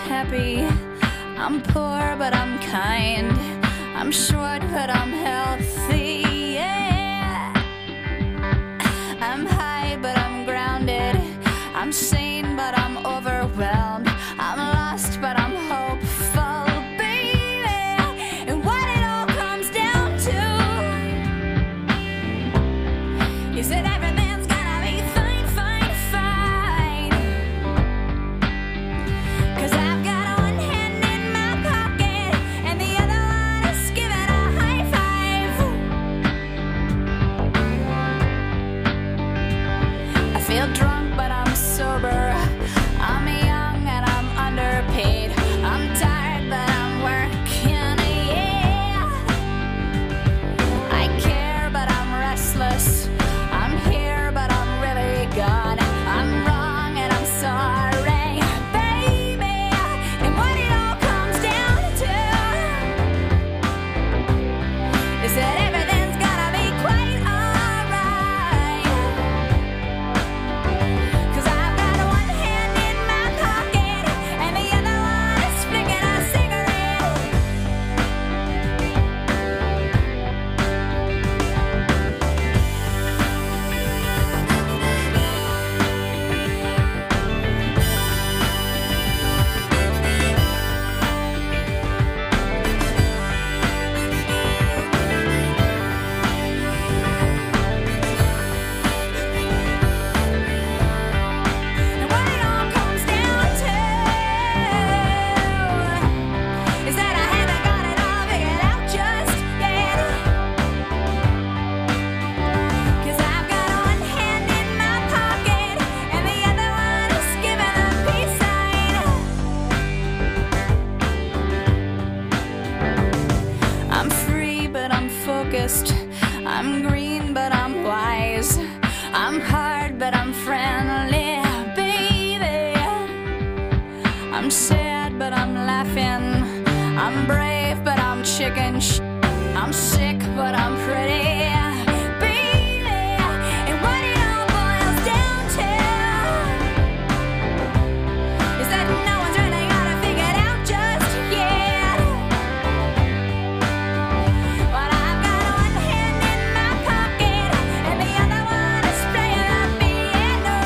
happy. I'm poor, but I'm kind. I'm short, but I'm healthy. Yeah. I'm high, but I'm grounded. I'm sane, but I'm overwhelmed. I'm lost, but I'm hopeful, baby. And what it all comes down to is that everything's gonna be fine, fine, fine. 'Cause I've got one hand in my pocket and the other one is giving a high five. I feel drunk, but I'm sober. I'm young and I'm underpaid. I'm tired, but I'm working, yeah. I care, but I'm restless. I'm here, but I'm really gone. I'm wrong and I'm sorry, baby. And what it all comes down to is that everything's gonna be quite alright. 'Cause I've got one hand in my pocket and the other one is flicking a cigarette. And what it all comes down to is that I haven't got it all figured out just yet. 'Cause I've got one hand in my pocket and the other one is giving a peace sign. I'm free, but I'm focused. I'm green, but I'm wise. I'm hard, but I'm friendly, baby. I'm sad, but I'm laughing. I'm brave, but I'm chicken I'm sick, but I'm pretty, baby. And what it all boils down to is that no one's really got it figured out just yet. But I've got one hand in my pocket and the other one is playing the piano.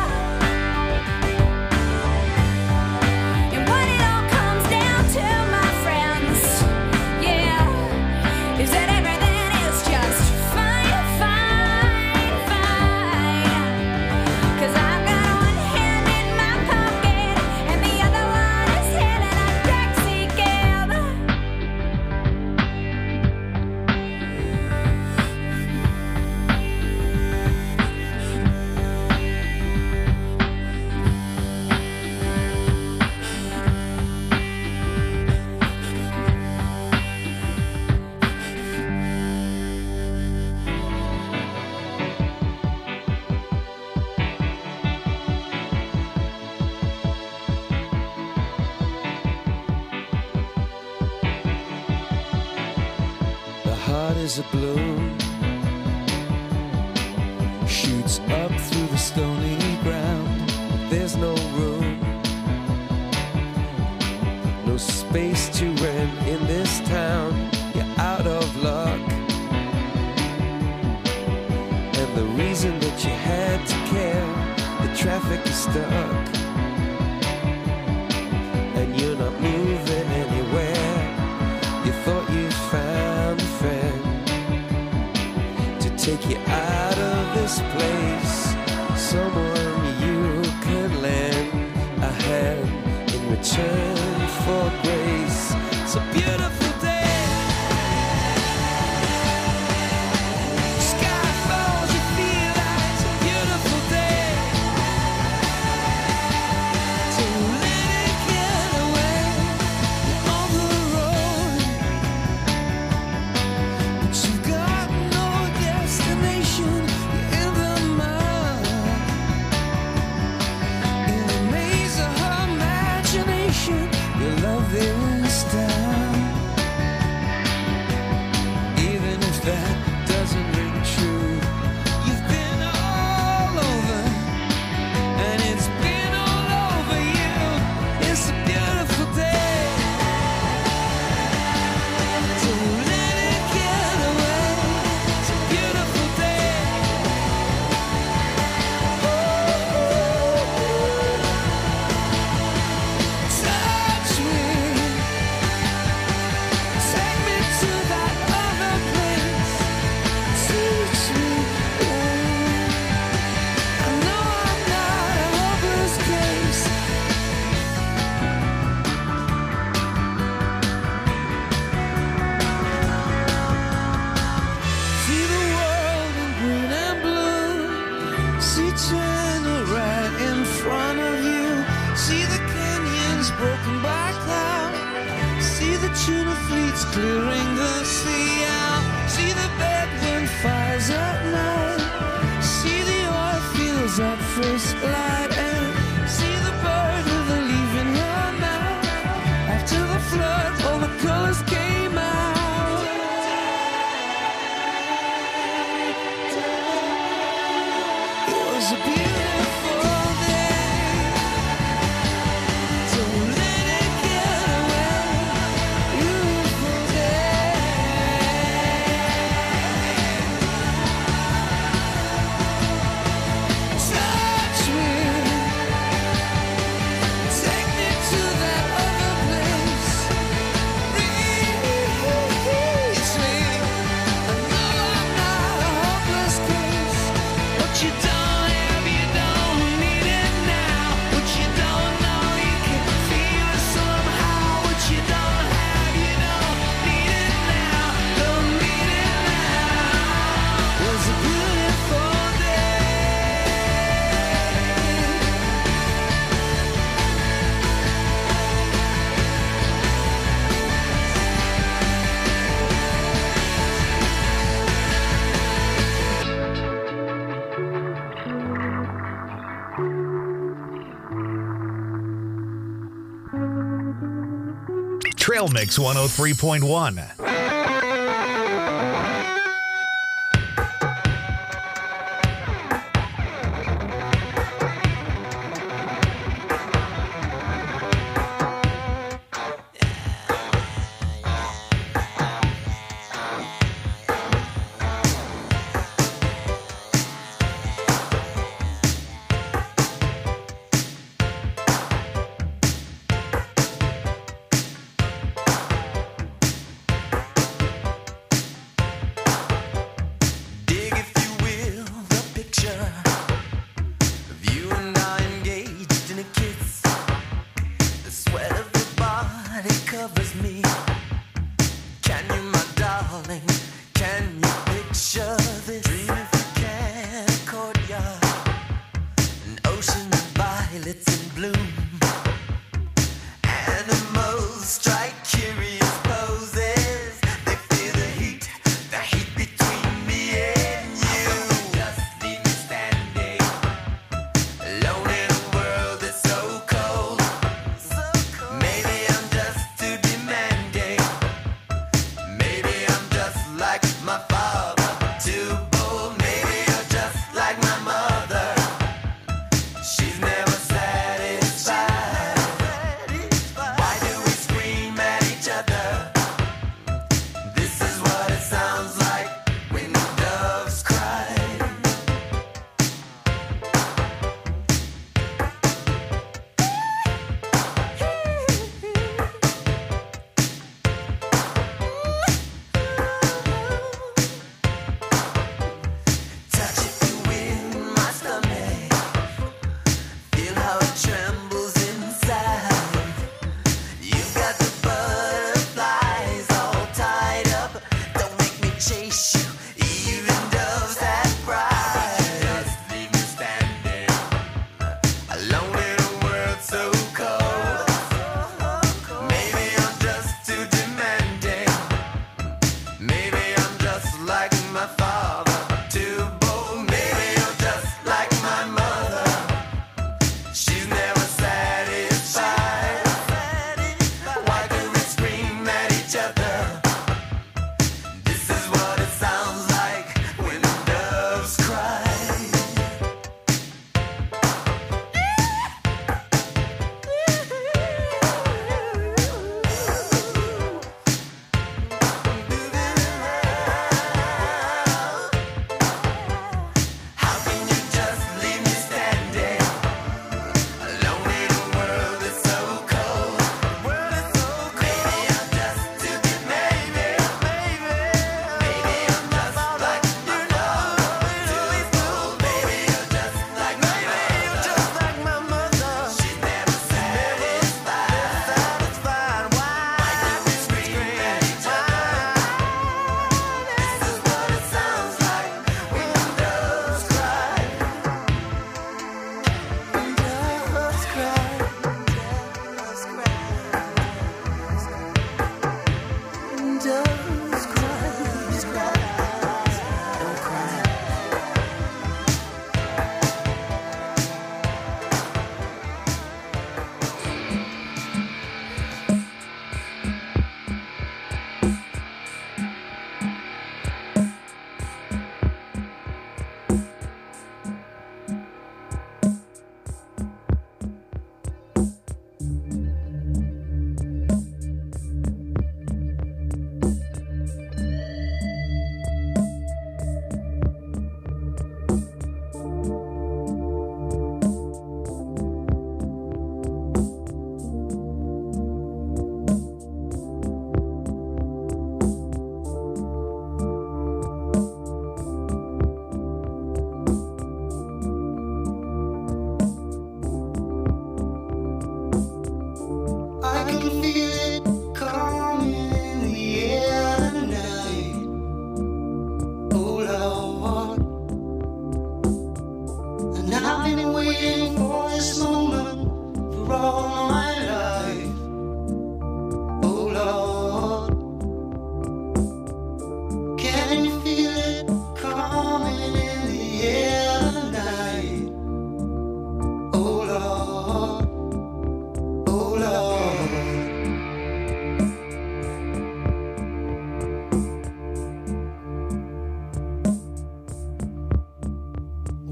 And what it all comes down to, my friends, yeah, is that everything is just fine, fine, fine. 'Cause I've got one hand in my pocket and the other one is hailing a taxi cab. The heart is a balloon, shoots up through the stony ground. There's no room, no space to rent in this town. You're out of luck, and the reason that you had to care, the traffic is stuck, and you're not moving anywhere. You thought you'd found a friend to take you out of this place, someone you could lend a hand in return for grace. It's a beautiful day. Sky falls, you feel like it's a beautiful day. So let it get away. You're on the road, but you've got no destination. You're in the mud, in a maze of her imagination. Your love, they broken by cloud. See the tuna fleets clearing the sea out. See the bedroom fires at night. See the oil fields at first light. And see the bird with a leaf in her mouth. After the flood, all the colors came out. It was a beautiful day. Don't let it get away. Beautiful day. Touch me. Take me to that other place. Reach me. I know I'm not a hopeless case. What you don't have, you don't need it now. What you don't know, you can feel it somehow. What you don't have, you don't need it now. Don't need it now. It was a beautiful day. Trail Mix 103.1. Dig, if you will, the picture of you and I engaged in a kiss. The sweat of your body covers me. Can you, my darling, can you picture this? Dream if you can, a courtyard, an ocean of violets in bloom. Animals strike curious poses. They feel the heat between me and you. Just leave me standing alone in a world that's so cold. Maybe I'm just too demanding. Maybe I'm just like my father, too bold.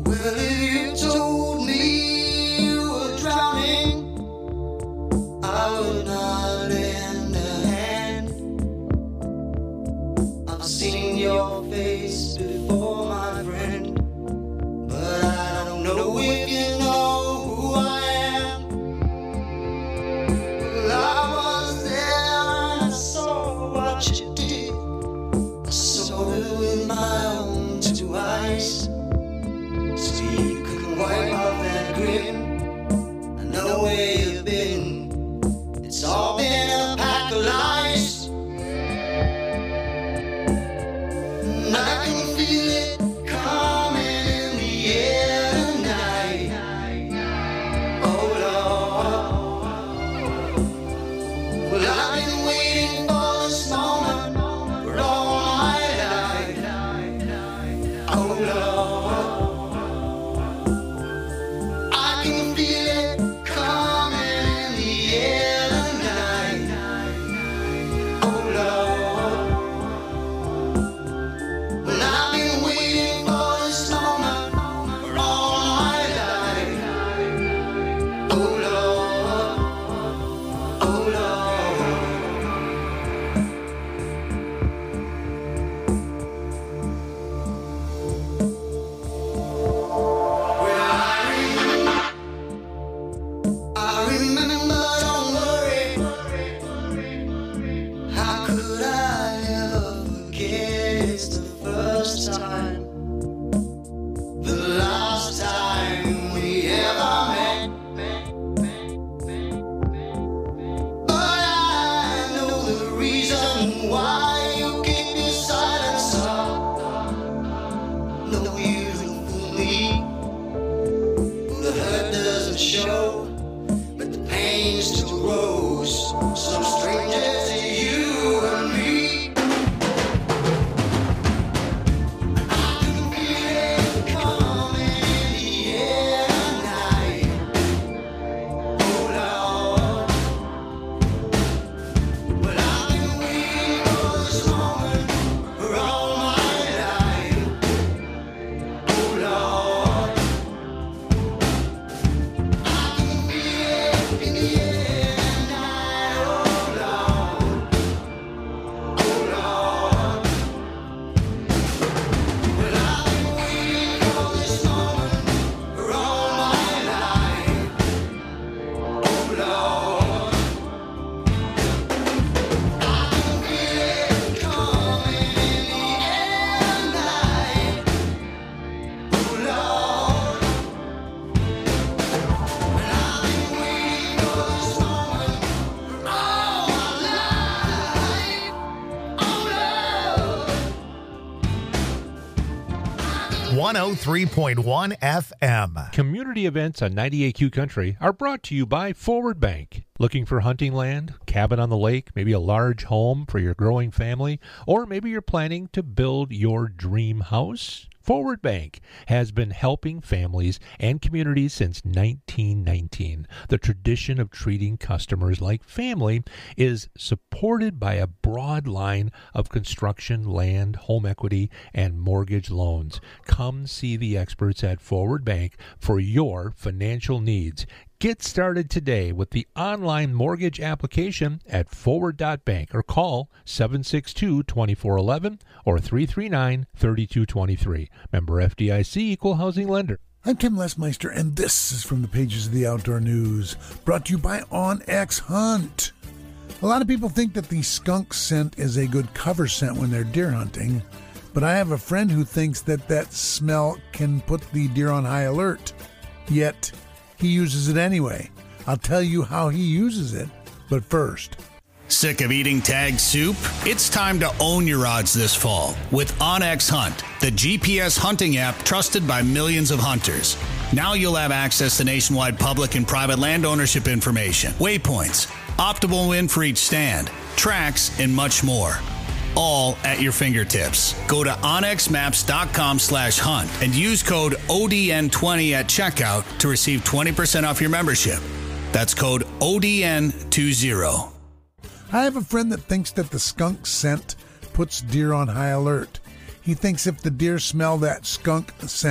Well, if you told me you were drowning, I would not lend a hand. I've seen your face before, my friend, but I don't know if you know who I am. Well, I was there and I saw what you did. I saw it with my own two eyes. So you couldn't wipe off that grin. I know where you've been. It's all been a pack of lies. And I can feel it coming in the air tonight. Oh Lord. Well, I've been waiting for this moment for all my life. Oh Lord. I can feel it coming in the air tonight. Oh Lord. Well, I've been waiting for this moment for all my life. Oh Lord. Oh Lord. Well, I remember, don't worry. How could I ever forget? It's the first time, the last time we ever met. But I know the reason why you keep your silence up. No, you don't fool me. The hurt doesn't show, but the pain still grows. Some stranger to you and me. I can feel it coming in the air tonight. Oh Lord. Well, I've been waiting for this moment for all my life. Oh Lord. I can feel it in the air tonight. Oh Lord. Oh Lord. Well, I've been waiting for this moment for all my life. Oh Lord. I can feel it coming in the air tonight. Oh Lord. Well, I've been waiting for this moment for all my life. Oh Lord. 103.1 FM. Community events on 98Q Country are brought to you by Forward Bank. Looking for hunting land, cabin on the lake, maybe a large home for your growing family, or maybe you're planning to build your dream house? Forward Bank has been helping families and communities since 1919. The tradition of treating customers like family is supported by a broad line of construction, land, home equity, and mortgage loans. Come see the experts at Forward Bank for your financial needs. Get started today with the online mortgage application at forward.bank or call 762-2411 or 339-3223. Member FDIC, Equal Housing Lender. I'm Tim Lesmeister, and this is from the pages of the Outdoor News, brought to you by OnX Hunt. A lot of people think that the skunk scent is a good cover scent when they're deer hunting, but I have a friend who thinks that that smell can put the deer on high alert. Yet, he uses it anyway. I'll tell you how he uses it, but first. Sick of eating tagged soup? It's time to own your odds this fall with OnX Hunt, the GPS hunting app trusted by millions of hunters. Now you'll have access to nationwide public and private land ownership information, waypoints, optimal wind for each stand, tracks, and much more. All at your fingertips. Go to onxmaps.com/hunt and use code ODN20 at checkout to receive 20% off your membership. That's code ODN20. I have a friend that thinks that the skunk scent puts deer on high alert. He thinks if the deer smell that skunk scent,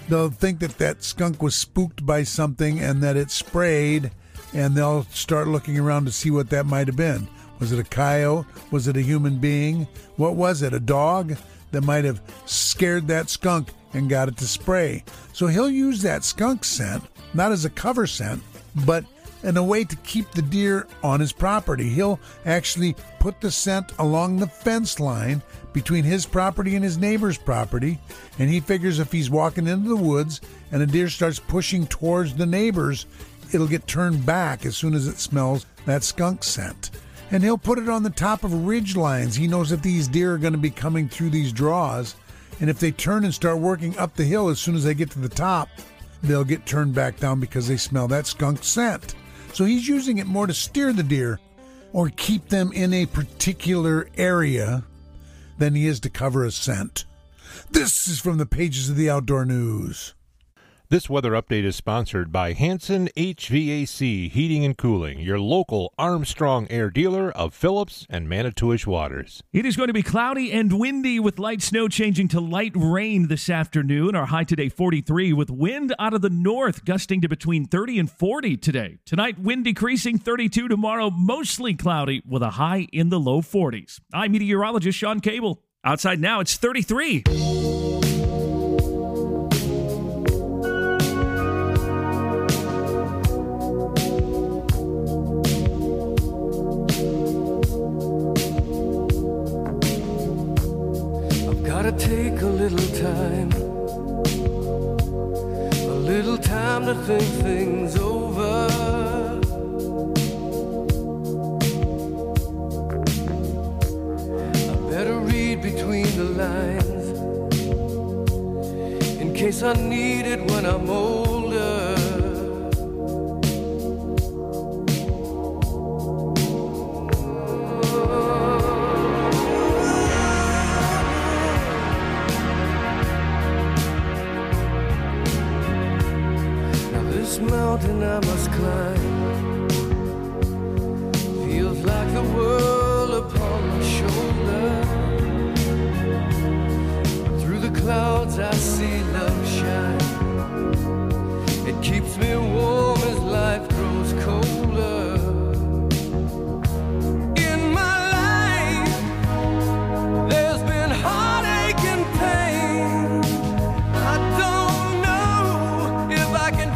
they'll think that skunk was spooked by something and that it sprayed, and they'll start looking around to see what that might have been. Was it a coyote? Was it a human being? What was it? A dog that might have scared that skunk and got it to spray. So he'll use that skunk scent, not as a cover scent, but in a way to keep the deer on his property. He'll actually put the scent along the fence line between his property and his neighbor's property, and he figures if he's walking into the woods and a deer starts pushing towards the neighbor's, it'll get turned back as soon as it smells that skunk scent. And he'll put it on the top of ridge lines. He knows that these deer are going to be coming through these draws, and if they turn and start working up the hill, as soon as they get to the top, they'll get turned back down because they smell that skunk scent. So he's using it more to steer the deer or keep them in a particular area than he is to cover a scent. This is from the pages of the Outdoor News. This weather update is sponsored by Hanson HVAC Heating and Cooling, your local Armstrong Air dealer of Phillips and Manitowish waters. It is going to be cloudy and windy with light snow changing to light rain this afternoon. Our high today 43 with wind out of the north gusting to between 30 and 40 today. Tonight wind decreasing 32, tomorrow mostly cloudy with a high in the low 40s. I'm meteorologist Sean Cable. Outside now it's 33. Gotta take a little time to think things over. I better read between the lines in case I need it when I'm older. Mountain I must climb feels like the world upon my shoulder. Through the clouds I see love shine. It keeps me warm as life grows colder. In my life there's been heartache and pain. I don't know if I can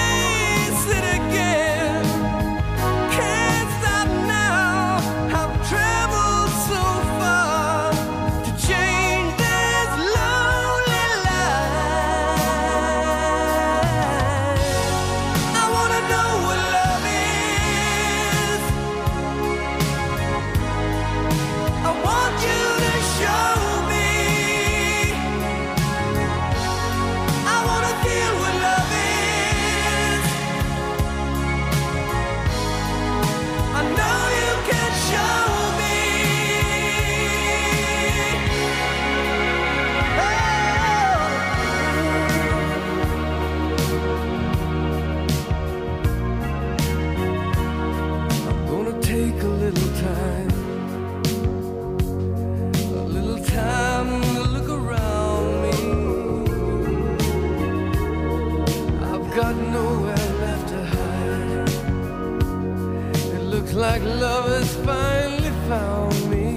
like love has finally found me.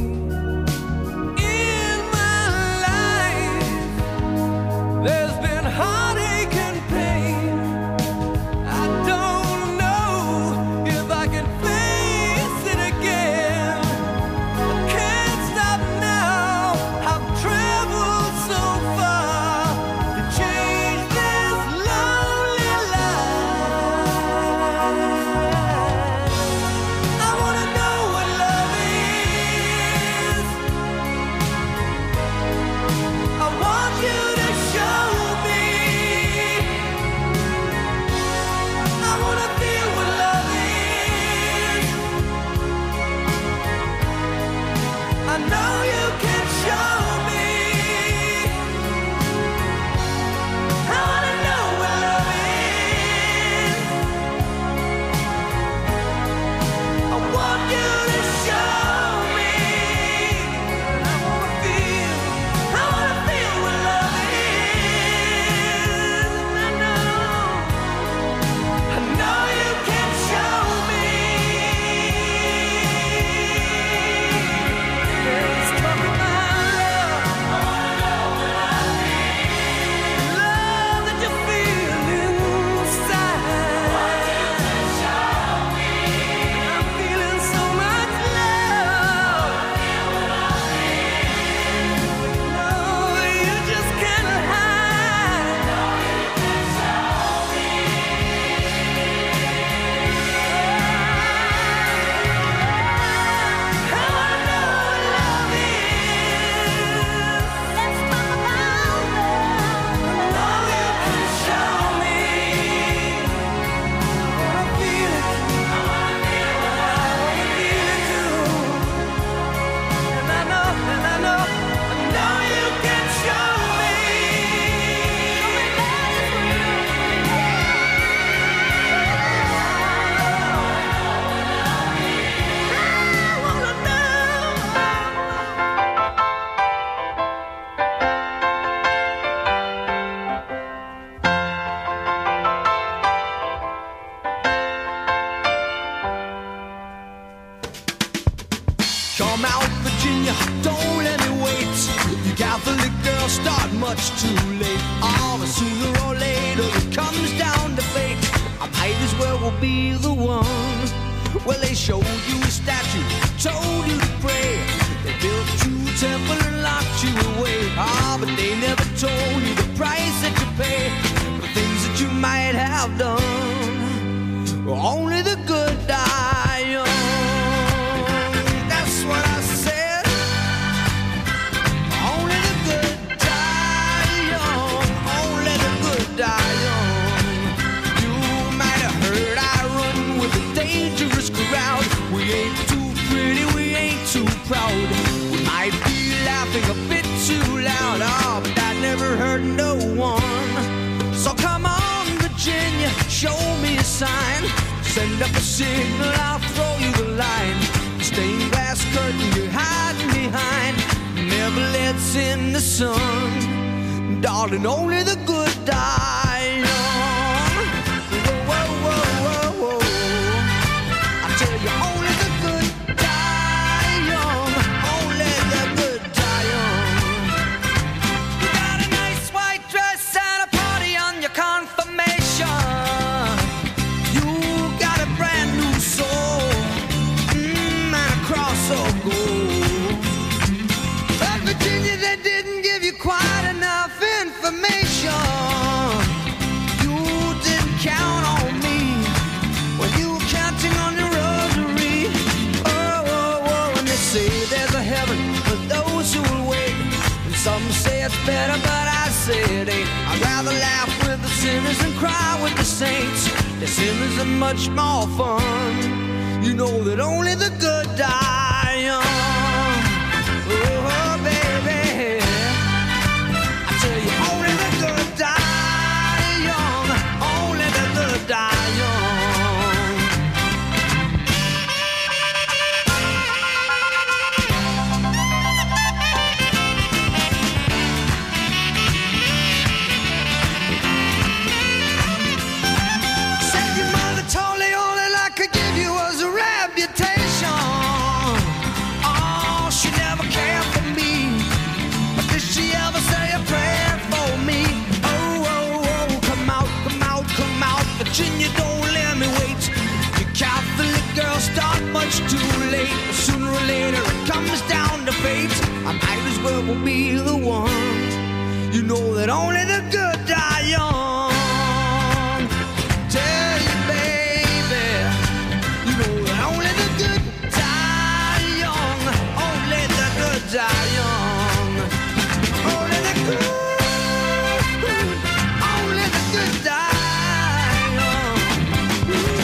In my life there's been heartache and pain. I don't know if I can face it again. I can't stop now. I've traveled so far to change this lonely life. later it comes down to fate, I might as well be the one. Well, they showed you a statue, told you to pray. They built you a temple and locked you away. Ah, but they never told you the price that you pay for things that you might have done. Only the good die young. That's what I said. Only the good die young. Only the good die young. You might have heard I run with a dangerous crowd. We ain't too pretty, we ain't too proud. We might be laughing a bit too loud. Oh, but I never hurt no one. So come on, Virginia, show me a sign. Send up a signal, I'll throw you the line. Stained glass curtain you're hiding behind never lets in the sun. Darling, only the good die young. Whoa, whoa, whoa, whoa, whoa. I tell you, only the good die young. Only the good die young. You got a nice white dress and a party on your confirmation. You got a brand new soul, and a cross of gold. But Virginia, they didn't give you quite enough information. You didn't count on me when you were counting on your rosary. Oh, oh, oh, and they say there's a heaven for those who will wait. And some say it's better, but I say it ain't. I'd rather laugh with the sinners and cry with the saints. The sinners are much more fun. You know that only the good die young. Oh, baby, I tell you, only the good die young. Only the good die young. Said your mother told me all that I could give you was a reputation. Oh, she never cared for me. But did she ever say a prayer for me? Oh, oh, oh, come out, come out, come out. Virginia, don't let me wait. You Catholic girls start much too late. Sooner or later it comes down to fate. I might as well be the one. You know that only the good die young. Tell you, baby, you know that only the good die young. Only the good die young. Only the good, only the good die young.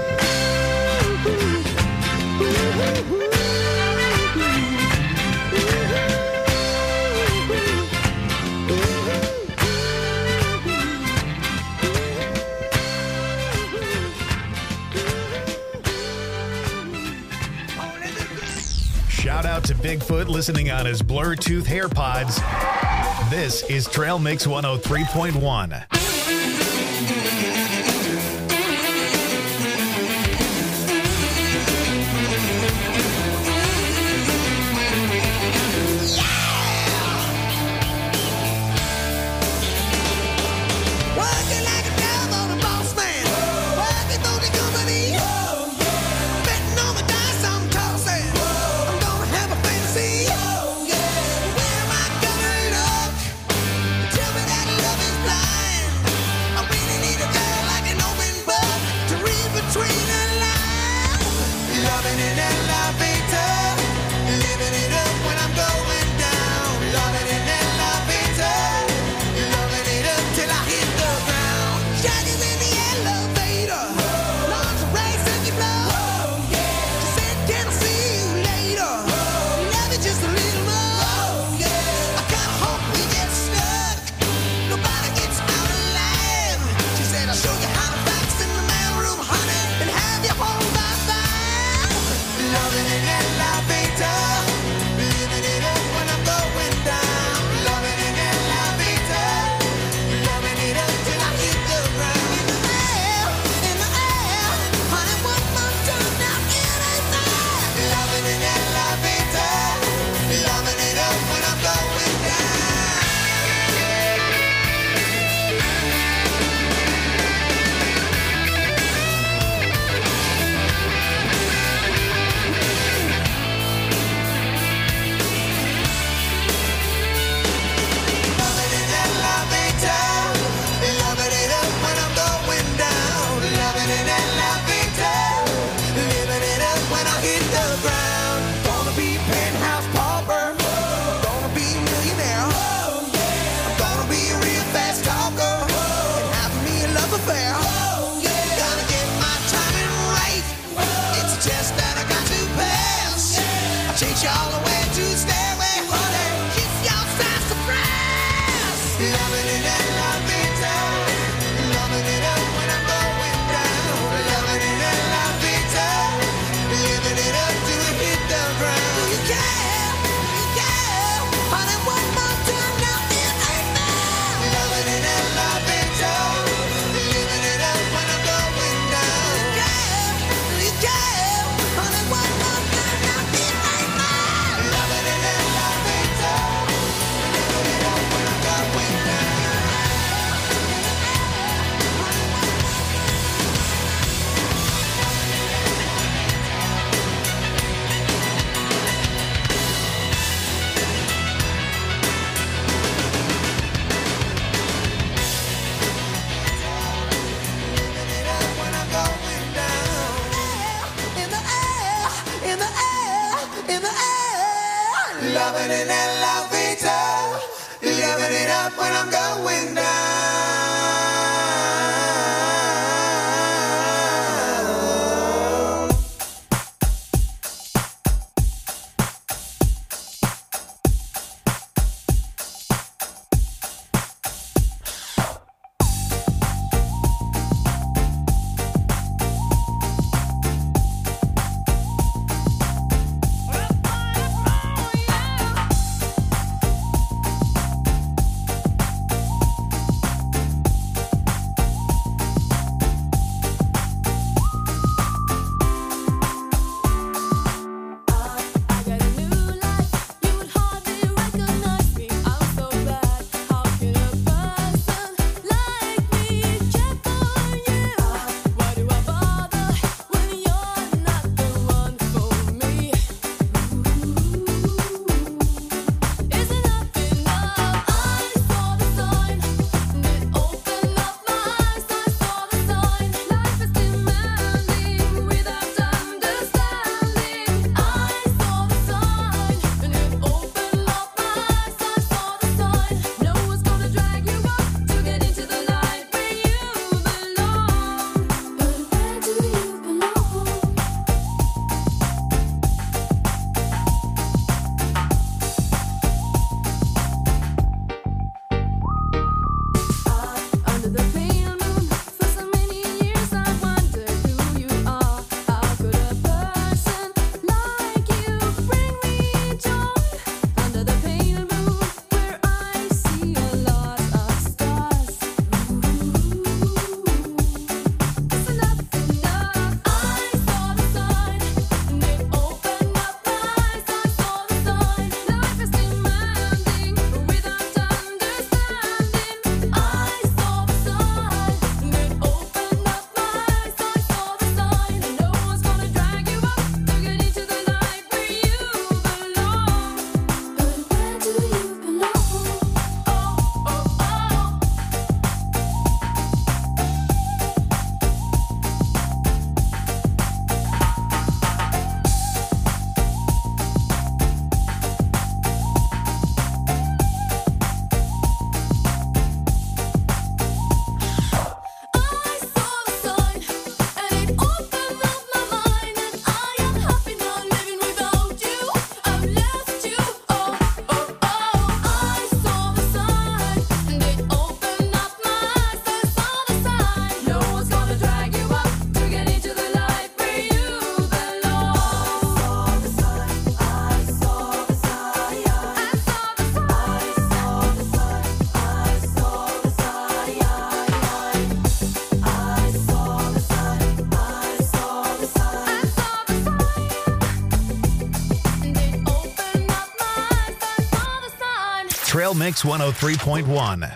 Shout out to Bigfoot listening on his Bluetooth AirPods. This is Trail Mix 103.1. Working like a devil, the boss man. Working for the company. Betting on the dice I'm tossing. I'm gonna have a fantasy. Where am I gonna look? Tell me that love is blind. I really need a girl. up when I'm going down. Trail Mix 103.1.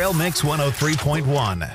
Trail Mix 103.1.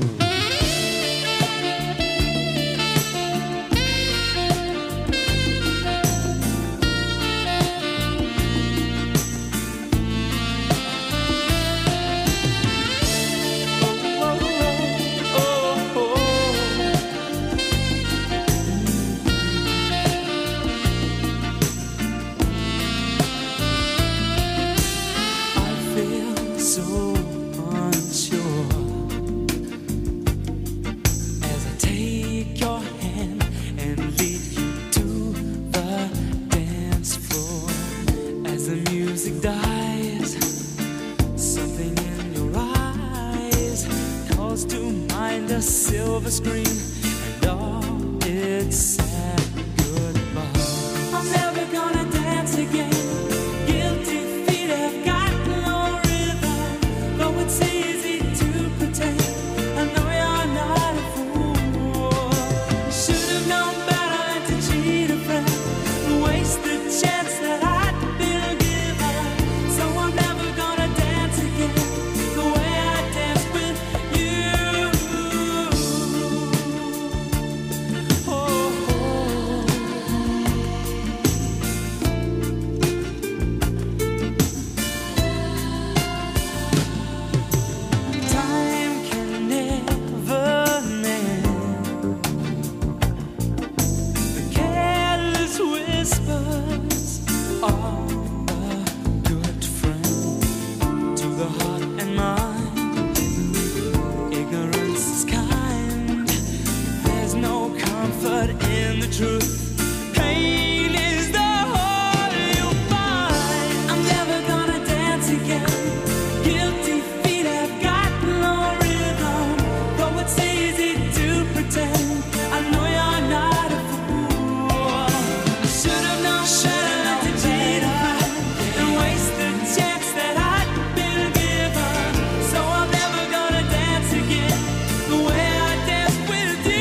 Silver screen and all its sad goodbye. I'm never gonna dance again. Guilty feet have got no rhythm. Though it's easy to pretend, I know you're not a fool. Should have known better than to cheat a friend, waste the chance that I'd been given. So I'm never gonna dance again the way I danced with you. In the truth, pain is the whole you find. I'm never gonna dance again. Guilty feet have got no rhythm. Though it's easy to pretend, I know you're not a fool. Should have known better to cheat and waste the chance that I'd been given. So I'm never gonna dance again the way I danced with you.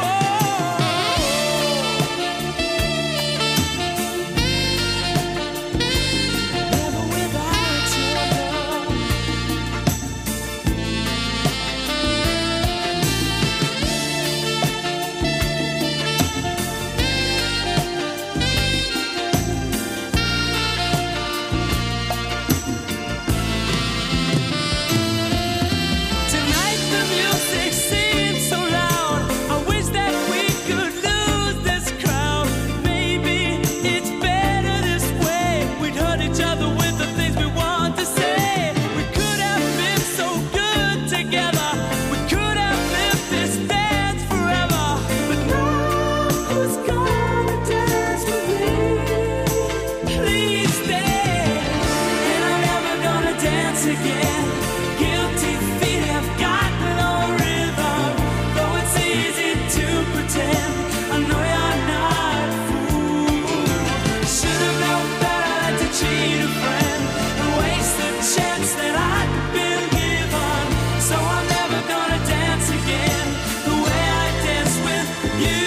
Tonight the music seems so loud. I wish that we could lose this crowd. Maybe it's better this way. We'd hurt each other with the things we want to say. We could have been so good together. We could have lived this dance forever. But now who's gonna dance with me? Please stay. And I'm never gonna dance again. Guilty feet have got no rhythm. Though it's easy to pretend, I know you're not a fool. Should have known better than to cheat a friend and waste the chance that I'd been given. So I'm never gonna dance again the way I danced with you.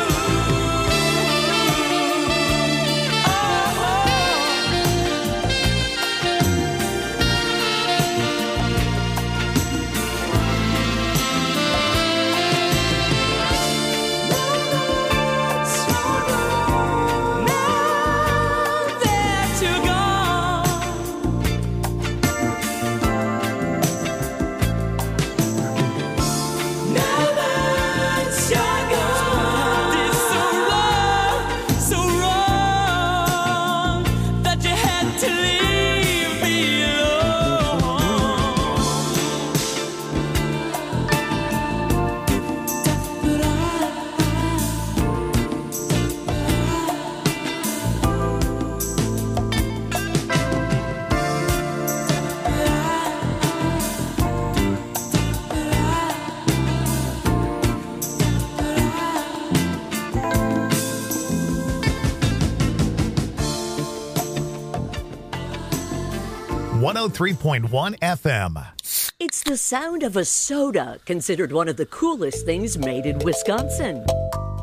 .1 FM. It's the sound of a soda, considered one of the coolest things made in Wisconsin.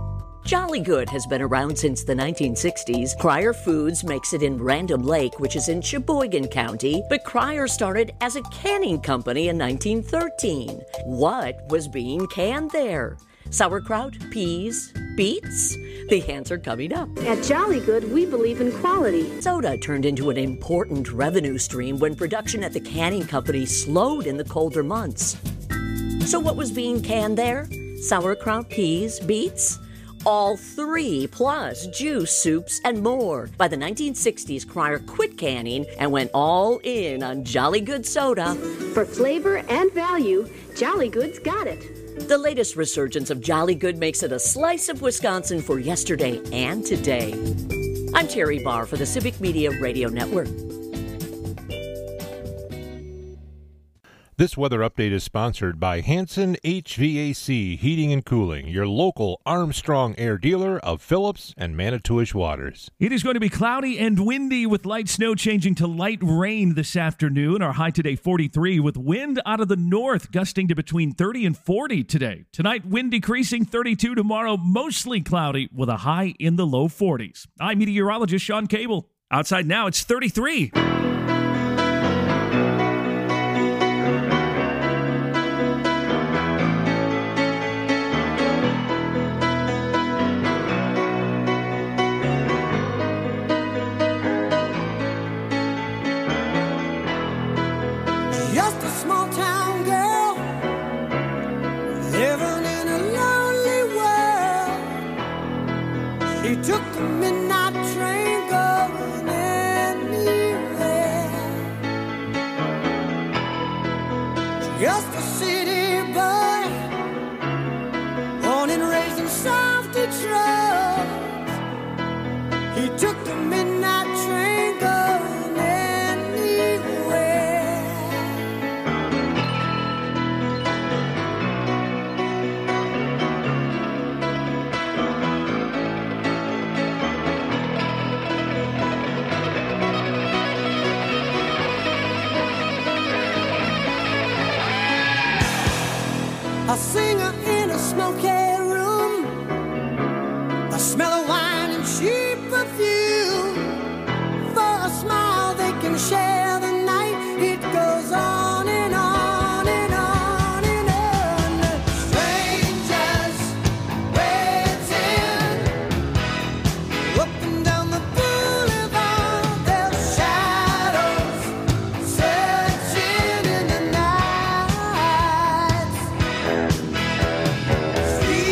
Jolly Good has been around since the 1960s. Cryer Foods makes it in Random Lake, which is in Sheboygan County, but Cryer started as a canning company in 1913. What was being canned there? Sauerkraut, peas, beets? The answer coming up. At Jolly Good, we believe in quality. Soda turned into an important revenue stream when production at the canning company slowed in the colder months. So what was being canned there? Sauerkraut, peas, beets? All three, plus juice, soups, and more. By the 1960s, Cryer quit canning and went all in on Jolly Good soda. For flavor and value, Jolly Good's got it. The latest resurgence of Jolly Good makes it a slice of Wisconsin for yesterday and today. I'm Terry Barr for the Civic Media Radio Network. This weather update is sponsored by Hanson HVAC Heating and Cooling, your local Armstrong Air dealer of Phillips and Manitowish Waters. It is going to be cloudy and windy with light snow changing to light rain this afternoon. Our high today 43 with wind out of the north gusting to between 30 and 40 today. Tonight, wind decreasing 32. Tomorrow, mostly cloudy with a high in the low 40s. I'm meteorologist Sean Cable. Outside now, it's 33. Just a small town girl living in a lonely world. She took the midnight train going anywhere. Just a city boy, born and raised in South Detroit. He took the midnight train going anywhere. A singer in a smoky room, the smell of wine and cheap perfume. For a smile they can share the night. It goes on and on and on and on. Strangers waiting up and down the boulevard. Their shadows searching in the night. Street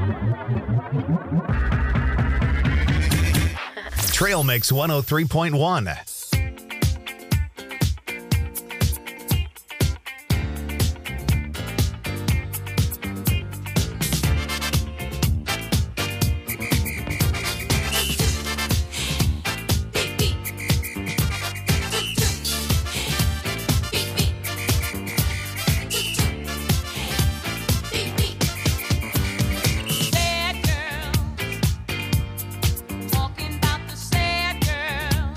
Trail Mix 103.1. Talking about the sad girl.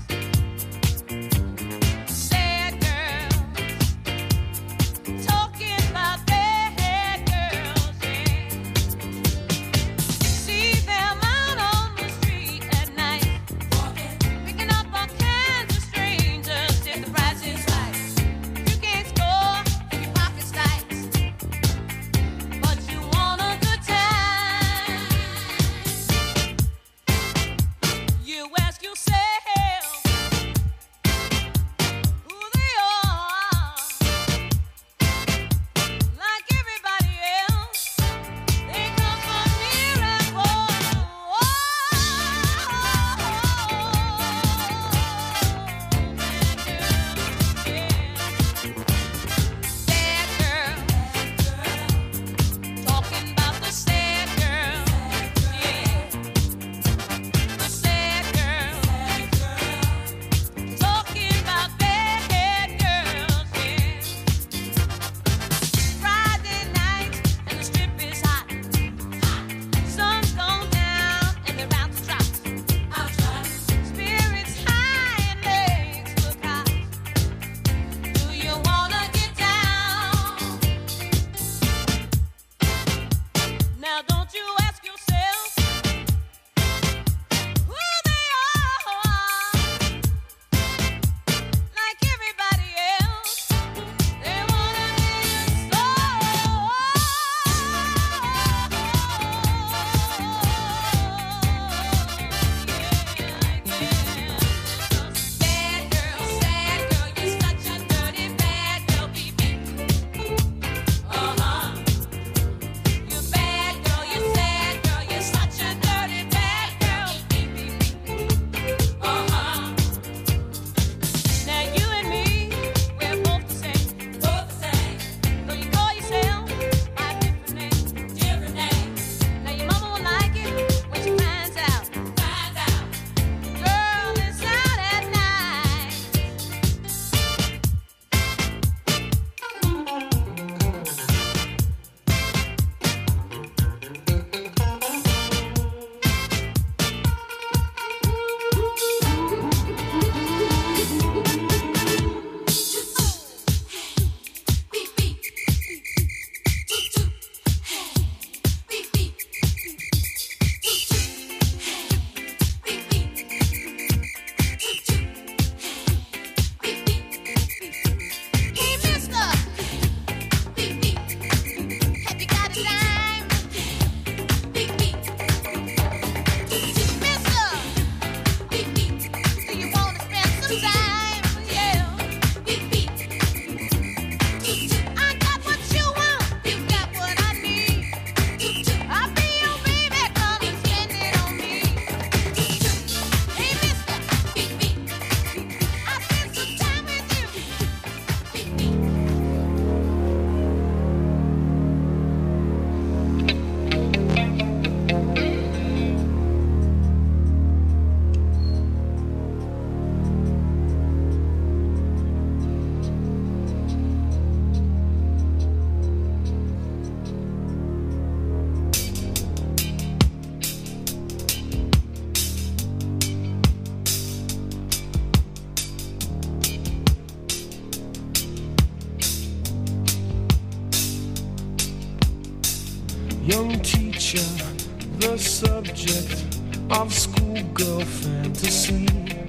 Young teacher, the subject of schoolgirl fantasy.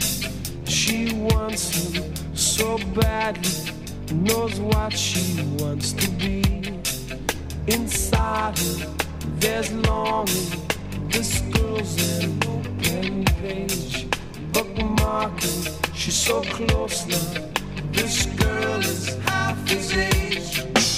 She wants him so badly, knows what she wants to be. Inside her, there's longing. This girl's an open page, bookmarking. She's so close now. This girl is half his age.